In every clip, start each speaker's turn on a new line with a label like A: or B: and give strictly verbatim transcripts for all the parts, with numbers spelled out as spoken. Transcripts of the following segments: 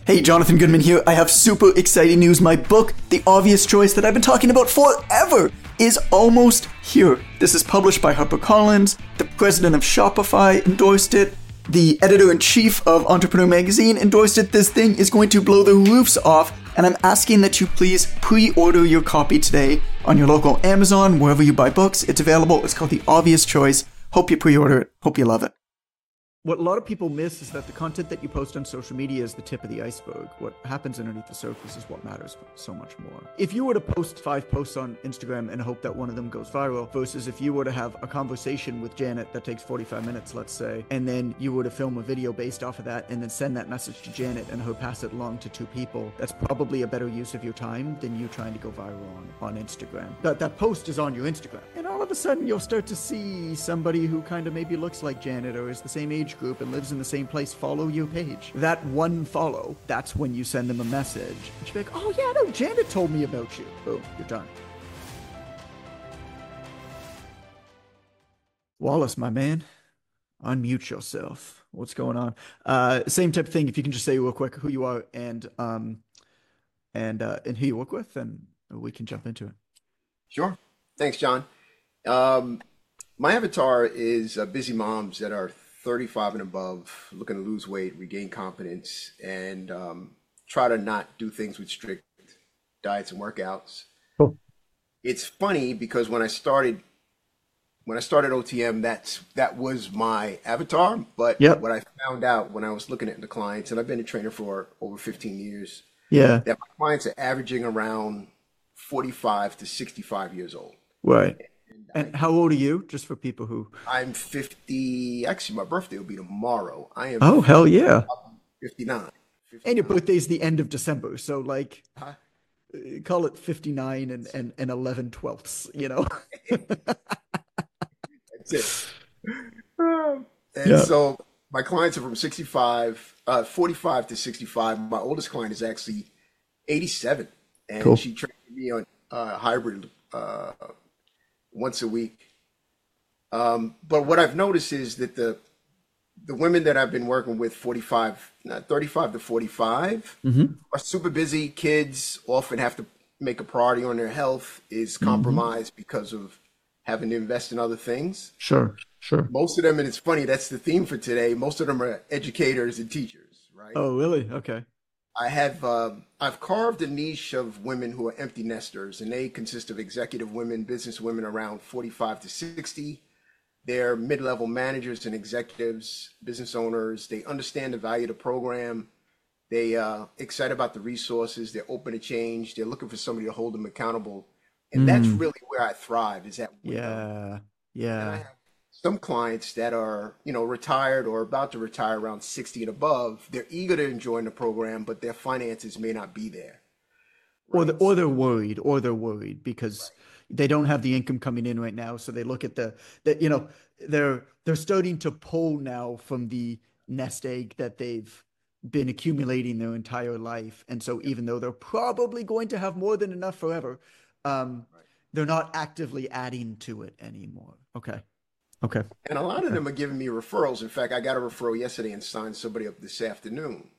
A: Hey, Jonathan Goodman here. I have super exciting news. My book, The Obvious Choice, that I've been talking about forever, is almost here. This is published by HarperCollins. The president of Shopify endorsed it. The editor-in-chief of Entrepreneur Magazine endorsed it. This thing is going to blow the roofs off, and I'm asking that you please pre-order your copy today on your local Amazon, wherever you buy books. It's available. It's called The Obvious Choice. Hope you pre-order it. Hope you love it. What a lot of people miss is that the content that you post on social media is the tip of the iceberg. What happens underneath the surface is what matters so much more. If you were to post five posts on Instagram and hope that one of them goes viral, versus if you were to have a conversation with Janet that takes forty-five minutes, let's say, and then you were to film a video based off of that and then send that message to Janet and her pass it along to two people, that's probably a better use of your time than you trying to go viral on, on Instagram. But that post is on your Instagram. And all of a sudden you'll start to see somebody who kind of maybe looks like Janet or is the same age group and lives in the same place follow your page. That one follow, that's when you send them a message. And she'll be like, oh yeah, no, Janet told me about you. Boom, you're done. Wallace, my man, unmute yourself. What's going on? Uh, same type of thing. If you can just say real quick who you are and um and uh, and who you work with, and we can jump into it.
B: Sure. Thanks, John. Um, my avatar is uh, busy moms that are thirty-five and above, looking to lose weight, regain confidence, and um, try to not do things with strict diets and workouts.
A: Cool.
B: It's funny because when I started, when I started O T M, that's that was my avatar. But
A: Yep.
B: what I found out when I was looking at the clients, and I've been a trainer for over fifteen years,
A: Yeah.
B: that my clients are averaging around forty-five to sixty-five years old.
A: Right.
B: And
A: And
B: I
A: how old are you? Just for people who.
B: I'm fifty. Actually, my birthday will be tomorrow. I am
A: Oh, hell yeah.
B: fifty-nine.
A: And your
B: fifty-nine.
A: birthday's the end of December. So, like,
B: Huh?
A: uh, call it fifty-nine and, and, and eleven twelfths, you know?
B: That's it. Um, And
A: Yeah.
B: so my clients are from sixty-five, uh, forty-five to sixty-five. My oldest client is actually eighty-seven, and
A: Cool.
B: she trained me on uh, hybrid uh, once a week. Um, but what I've noticed is that the the women that I've been working with, forty-five, not thirty-five to forty-five,
A: Mm-hmm.
B: are super busy. Kids often have to make a priority on their health, is
A: Mm-hmm.
B: compromised because of having to invest in other things.
A: Sure. Sure.
B: Most of them, and it's funny, that's the theme for today. Most of them are educators and teachers, right?
A: Oh, really? Okay.
B: I have uh, I've carved a niche of women who are empty nesters, and they consist of executive women, business women around forty-five to sixty. They're mid-level managers and executives, business owners. They understand the value of the program. They uh, excited about the resources. They're open to change. They're looking for somebody to hold them accountable, and that's
A: Mm.
B: really where I thrive. Is at window.
A: Yeah.
B: And I
A: Yeah.
B: have some clients that are, you know, retired or about to retire around sixty and above. They're eager to join the program, but their finances may not be there,
A: Or the,
B: right?
A: or
B: So,
A: they're worried, or they're worried because they don't have the income coming in right now. So they look at the that you know they're they're starting to pull now from the nest egg that they've been accumulating their entire life. And so
B: yep,
A: even though they're probably going to have more than enough forever, um,
B: right.
A: they're not actively adding to it anymore. Okay. Okay.
B: And a lot of
A: Okay.
B: them are giving me referrals. In fact, I got a referral yesterday and signed somebody up this afternoon.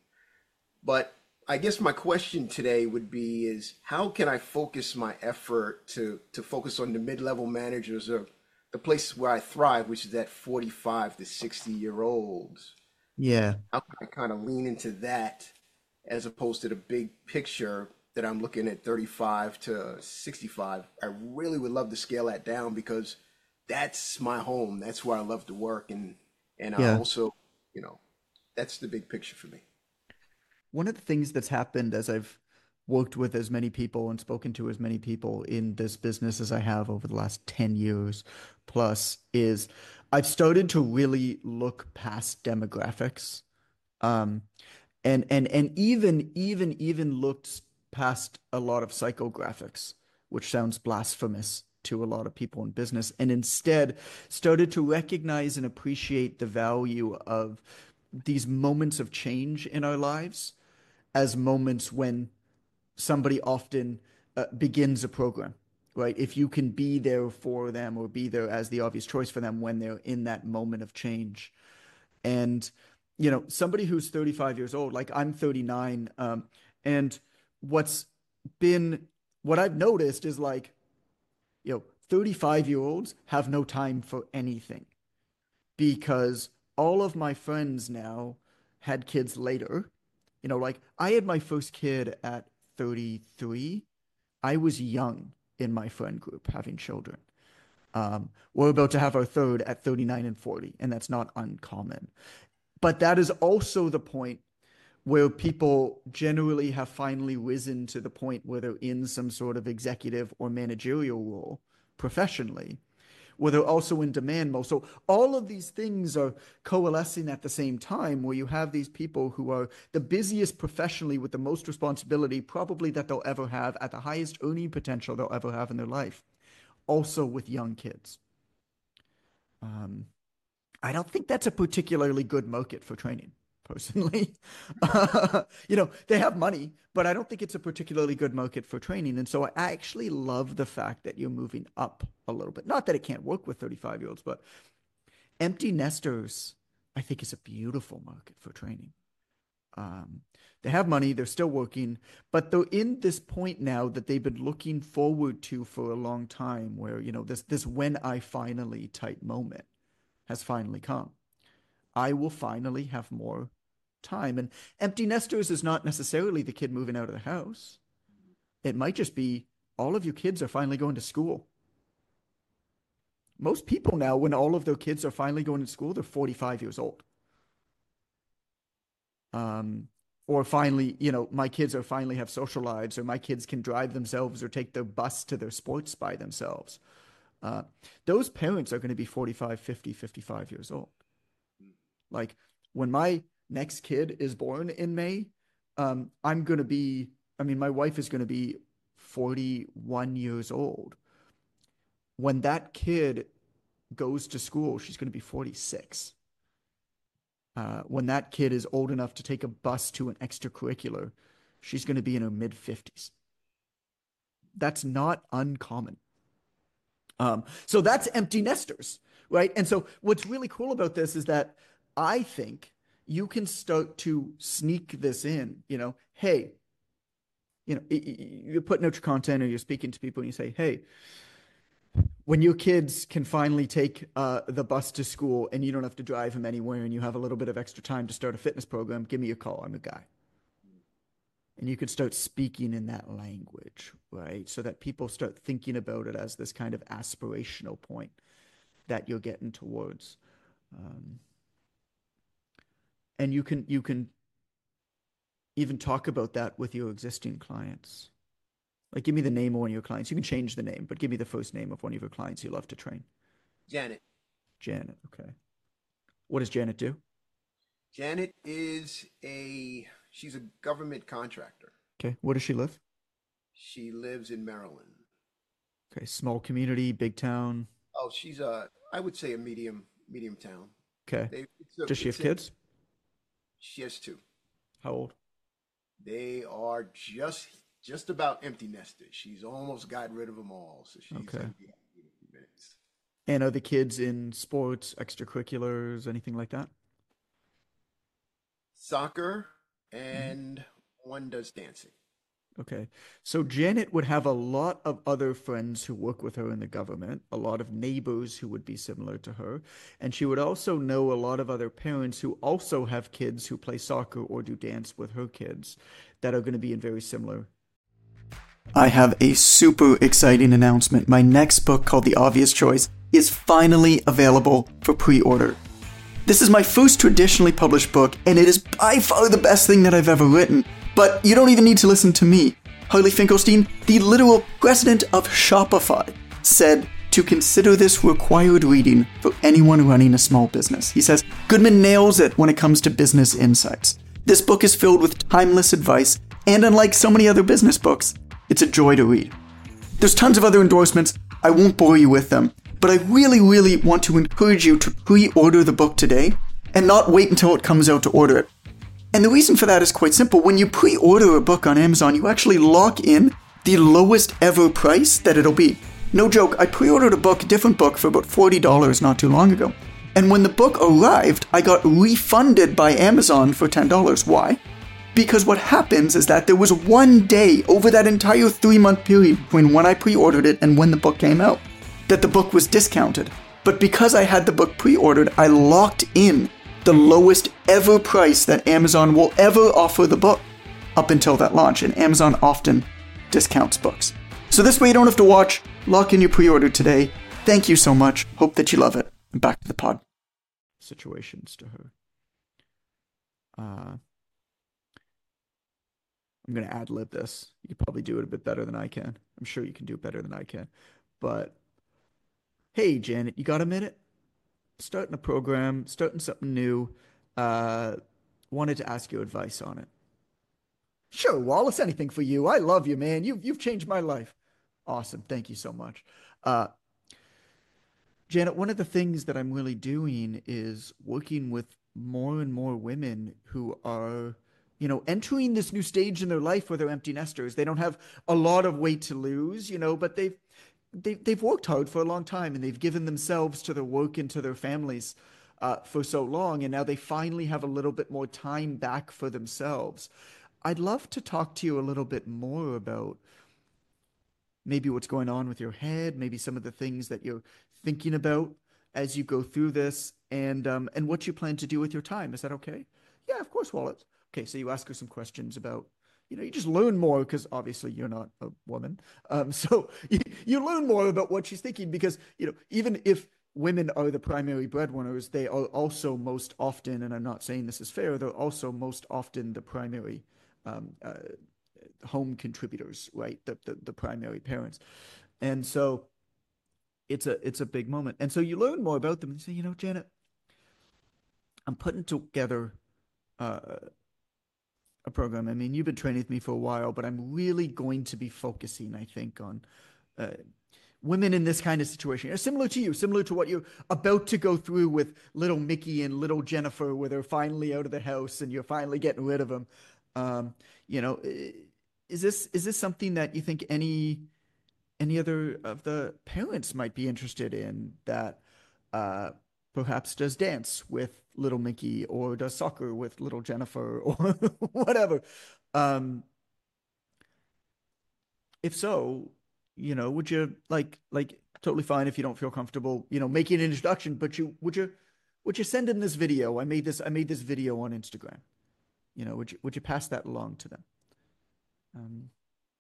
B: But I guess my question today would be is how can I focus my effort to to focus on the mid-level managers or the places where I thrive, which is that forty-five to sixty year olds?
A: Yeah.
B: How can I kind of lean into that as opposed to the big picture that I'm looking at thirty-five to sixty-five? I really would love to scale that down because that's my home. That's where I love to work. And and I
A: Yeah.
B: also, you know, that's the big picture for me.
A: One of the things that's happened as I've worked with as many people and spoken to as many people in this business as I have over the last ten years plus is I've started to really look past demographics. Um, and and and even even even looked past a lot of psychographics, which sounds blasphemous to a lot of people in business, and instead started to recognize and appreciate the value of these moments of change in our lives as moments when somebody often uh, begins a program, right? If you can be there for them or be there as the obvious choice for them when they're in that moment of change. And you know, somebody who's thirty-five years old, like I'm thirty-nine, um, and what's been, what I've noticed is like, you know, thirty-five year olds have no time for anything because all of my friends now had kids later. You know, like I had my first kid at thirty-three. I was young in my friend group having children. Um, we're about to have our third at thirty-nine and forty, and that's not uncommon. But that is also the point where people generally have finally risen to the point where they're in some sort of executive or managerial role professionally, where they're also in demand mode. So all of these things are coalescing at the same time, where you have these people who are the busiest professionally with the most responsibility probably that they'll ever have at the highest earning potential they'll ever have in their life, also with young kids. Um, I don't think that's a particularly good market for training, personally. Uh, you know, they have money, but I don't think it's a particularly good market for training. And so I actually love the fact that you're moving up a little bit. Not that it can't work with thirty-five year olds, but empty nesters, I think, is a beautiful market for training. Um, they have money, they're still working, but they're in this point now that they've been looking forward to for a long time, where, you know, this, this when I finally type moment has finally come. I will finally have more time. And empty nesters is not necessarily the kid moving out of the house. It might just be all of your kids are finally going to school. Most people now, when all of their kids are finally going to school, they're forty-five years old. Um, or finally, you know, my kids are finally have social lives, or my kids can drive themselves or take their bus to their sports by themselves. Uh, those parents are going to be forty-five, fifty, fifty-five years old. Like when my next kid is born in May, um, I'm going to be, I mean, my wife is going to be forty-one years old. When that kid goes to school, she's going to be forty-six. Uh, when that kid is old enough to take a bus to an extracurricular, she's going to be in her mid fifties. That's not uncommon. Um, so that's empty nesters, right? And so what's really cool about this is that I think you can start to sneak this in, you know, hey, you know, you're putting out your content or you're speaking to people and you say, hey, when your kids can finally take uh, the bus to school and you don't have to drive them anywhere and you have a little bit of extra time to start a fitness program, give me a call. I'm a guy. And you could start speaking in that language, right? So that people start thinking about it as this kind of aspirational point that you're getting towards. Um, and you can you can even talk about that with your existing clients. Like, give me the name of one of your clients. You can change the name, but give me the first name of one of your clients you love to train.
B: Janet.
A: Janet, okay. What does Janet do?
B: Janet is a, she's a government contractor.
A: Okay, where does she live?
B: She lives in Maryland.
A: Okay, small community, big town.
B: Oh, she's a, I would say a medium, medium town.
A: Okay.
B: They, a,
A: does she have kids?
B: A, she has two.
A: How old?
B: They are just just about empty nesters. She's almost got rid of them all. So she's
A: okay.
B: Like, yeah, in a few minutes.
A: And are the kids in sports, extracurriculars, anything like that?
B: Soccer, and mm-hmm. one does dancing.
A: Okay. So Janet would have a lot of other friends who work with her in the government, a lot of neighbors who would be similar to her. And she would also know a lot of other parents who also have kids who play soccer or do dance with her kids that are going to be in very similar. I have a super exciting announcement. My next book, called The Obvious Choice, is finally available for pre-order. This is my first traditionally published book, and it is by far the best thing that I've ever written. But you don't even need to listen to me. Harley Finkelstein, the literal president of Shopify, said to consider this required reading for anyone running a small business. He says, Goodman nails it when it comes to business insights. This book is filled with timeless advice, and unlike so many other business books, it's a joy to read. There's tons of other endorsements. I won't bore you with them, but I really, really want to encourage you to pre-order the book today and not wait until it comes out to order it. And the reason for that is quite simple. When you pre-order a book on Amazon, you actually lock in the lowest ever price that it'll be. No joke, I pre-ordered a book, a different book, for about forty dollars not too long ago. And when the book arrived, I got refunded by Amazon for ten dollars. Why? Because what happens is that there was one day over that entire three-month period between when I pre-ordered it and when the book came out that the book was discounted. But because I had the book pre-ordered, I locked in the lowest ever price that Amazon will ever offer the book up until that launch. And Amazon often discounts books. So this way you don't have to watch. Lock in your pre-order today. Thank you so much. Hope that you love it. And back to the pod. Situations to her. Uh, I'm going to ad-lib this. You could probably do it a bit better than I can. I'm sure you can do it better than I can. But, hey, Janet, you got a minute? Starting a program, starting something new. Uh, wanted to ask your advice on it. Sure, Wallace, anything for you. I love you, man. You've, you've changed my life. Awesome. Thank you so much. Uh, Janet, one of the things that I'm really doing is working with more and more women who are, you know, entering this new stage in their life where they're empty nesters. They don't have a lot of weight to lose, you know, but they've, they, they've worked hard for a long time and they've given themselves to their work and to their families uh, for so long. And now they finally have a little bit more time back for themselves. I'd love to talk to you a little bit more about maybe what's going on with your head, maybe some of the things that you're thinking about as you go through this, and um, and what you plan to do with your time. Is that okay? Yeah, of course, Wallace. Okay, so you ask her some questions about, you know, you just learn more because obviously you're not a woman. Um, so you, you learn more about what she's thinking because, you know, even if women are the primary breadwinners, they are also most often, and I'm not saying this is fair, they're also most often the primary um, uh, home contributors, right? The, the the primary parents. And so it's a it's a big moment. And so you learn more about them and say, you know, Janet, I'm putting together uh, a program. I mean, you've been training with me for a while, but I'm really going to be focusing, I think, on uh, women in this kind of situation, similar to you, similar to what you're about to go through with little Mickey and little Jennifer, where they're finally out of the house and you're finally getting rid of them. Um, you know, is this is this something that you think any any other of the parents might be interested in, that uh, perhaps does dance with little Mickey or does soccer with little Jennifer or whatever? Um, if so, you know, would you like like totally fine if you don't feel comfortable, you know, making an introduction, but you would you would you send in this video? I made this I made this video on Instagram. You know, would you would you pass that along to them? Um,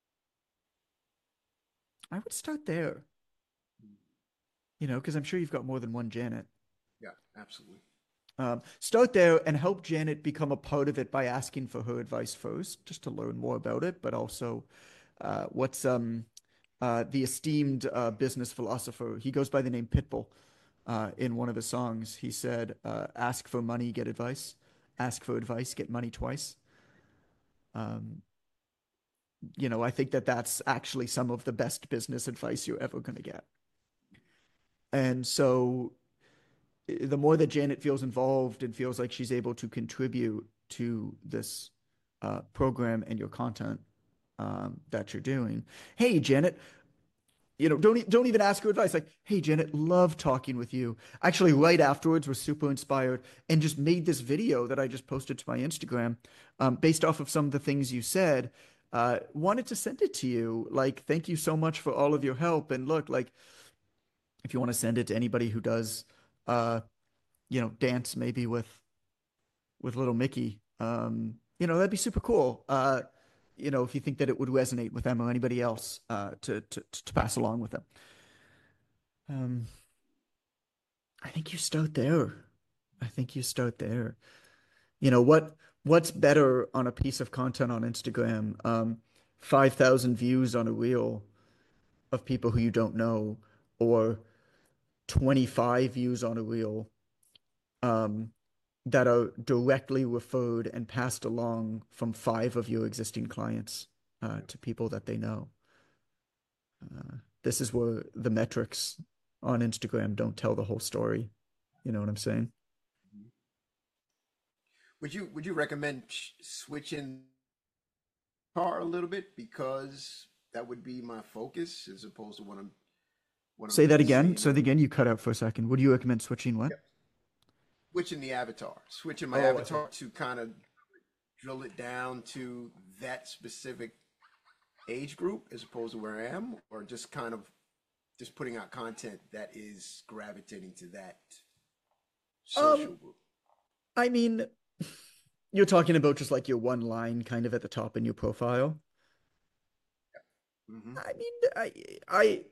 A: I would start there, you know, because I'm sure you've got more than one Janet.
B: Yeah, absolutely.
A: Um, start there and help Janet become a part of it by asking for her advice first, just to learn more about it, but also uh, what's um, uh, the esteemed uh, business philosopher, he goes by the name Pitbull. Uh, in one of his songs, he said, uh, ask for money, get advice. Ask for advice, get money twice. Um, you know, I think that that's actually some of the best business advice you're ever going to get. And so the more that Janet feels involved and feels like she's able to contribute to this uh, program and your content um, that you're doing. Hey, Janet, you know, don't, don't even ask her advice. Like, hey, Janet, love talking with you. Actually, right afterwards, was super inspired and just made this video that I just posted to my Instagram um, based off of some of the things you said. Uh, wanted to send it to you. Like, thank you so much for all of your help. And look, like, if you want to send it to anybody who does, uh, you know, dance maybe with, with little Mickey, um, you know, that'd be super cool. Uh, you know, if you think that it would resonate with them or anybody else, uh, to, to, to pass along with them. Um, I think you start there. I think you start there. You know, what, what's better on a piece of content on Instagram? Um, five thousand views on a reel of people who you don't know, or twenty-five views on a reel um, that are directly referred and passed along from five of your existing clients uh, to people that they know. Uh, this is where the metrics on Instagram don't tell the whole story. You know what I'm saying?
B: Would you would you recommend sh- switching car a little bit, because that would be my focus as opposed to what I'm what I'm
A: Say that
B: really
A: again.
B: saying?
A: So again, you cut out for a second. Would you recommend switching what?
B: Yep. switching the avatar, switching my
A: Oh, I see.
B: avatar to kind of drill it down to that specific age group as opposed to where I am, or just kind of just putting out content that is gravitating to that
A: Um,
B: social group.
A: I mean, you're talking about just like your one line kind of at the top in your profile.
B: Hmm.
A: I mean, I, I,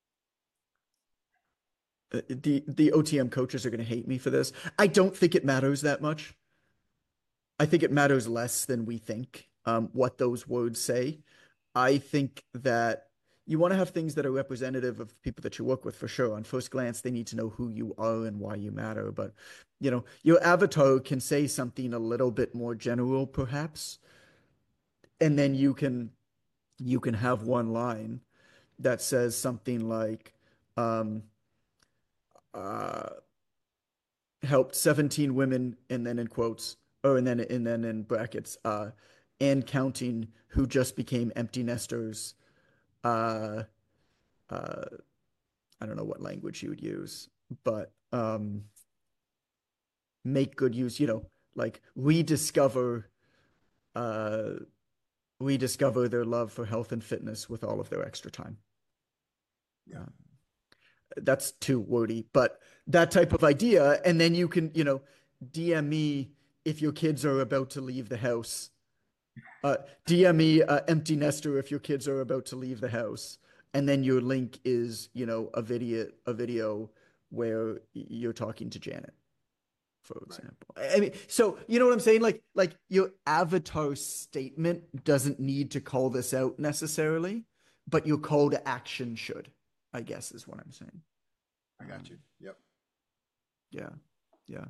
A: uh, the the O T M coaches are going to hate me for this. I don't think it matters that much. I think it matters less than we think, um, what those words say. I think that you want to have things that are representative of people that you work with for sure. On first glance, they need to know who you are and why you matter. But, you know, your avatar can say something a little bit more general, perhaps, and then you can you can have one line that says something like, um, uh, helped seventeen women, and then in quotes, oh, and then and then in brackets, uh, and counting, who just became empty nesters. Uh, uh, I don't know what language you would use, but um, make good use, you know, like rediscover, uh, rediscover their love for health and fitness with all of their extra time.
B: Yeah.
A: Uh, that's too wordy, but that type of idea. And then you can, you know, D M me if your kids are about to leave the house. Uh, D M me uh, empty nester if your kids are about to leave the house. And then your link is, you know, a video, a video where you're talking to Janet, for
B: Right.
A: example. I mean, so you know what I'm saying? Like, like your avatar statement doesn't need to call this out necessarily, but your call to action should, I guess, is what I'm saying.
B: I got you.
A: Um,
B: Yep.
A: yeah, yeah,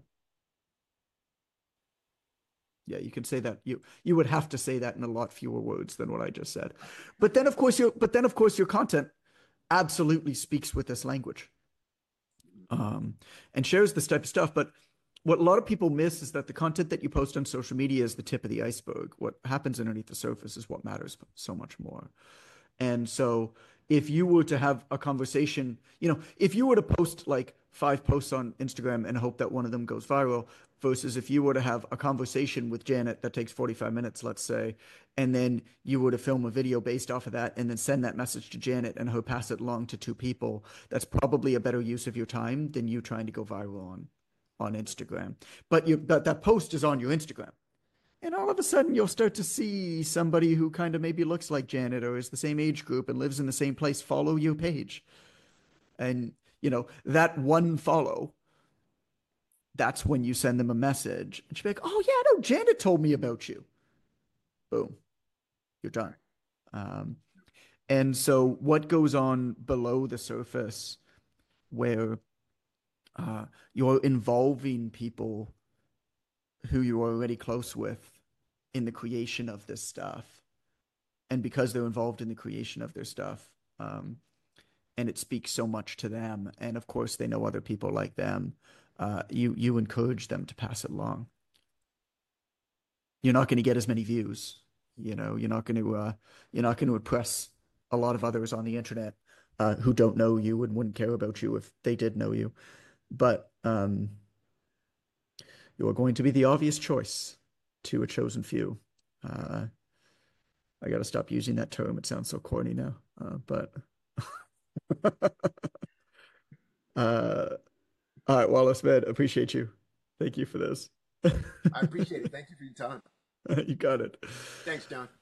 A: yeah. You can say that. You you would have to say that in a lot fewer words than what I just said. But then, of course, your but then, of course, your content absolutely speaks with this language, um, and shares this type of stuff. But what a lot of people miss is that the content that you post on social media is the tip of the iceberg. What happens underneath the surface is what matters so much more. And so if you were to have a conversation, you know, if you were to post like five posts on Instagram and hope that one of them goes viral, versus if you were to have a conversation with Janet that takes forty-five minutes, let's say, and then you were to film a video based off of that and then send that message to Janet and her pass it along to two people, that's probably a better use of your time than you trying to go viral on on Instagram. But you but that post is on your Instagram. And all of a sudden, you'll start to see somebody who kind of maybe looks like Janet or is the same age group and lives in the same place follow your page. And, you know, that one follow, that's when you send them a message. And she'll be like, oh, yeah, no, Janet told me about you. Boom, you're done.
B: Right.
A: Um, and so, what goes on below the surface where uh, you're involving people who you're already close with in the creation of this stuff? And because they're involved in the creation of their stuff, um, and it speaks so much to them, and of course they know other people like them, uh, you you encourage them to pass it along. You're not going to get as many views. You know, you're not going to uh, you're not going to impress a lot of others on the internet uh, who don't know you and wouldn't care about you if they did know you. But um, you are going to be the obvious choice to a chosen few. Uh, I got to stop using that term. It sounds so corny now. Uh, but uh, all right, Wallace, man, appreciate you. Thank you for this.
B: I appreciate it. Thank you for your time.
A: You got it.
B: Thanks, John.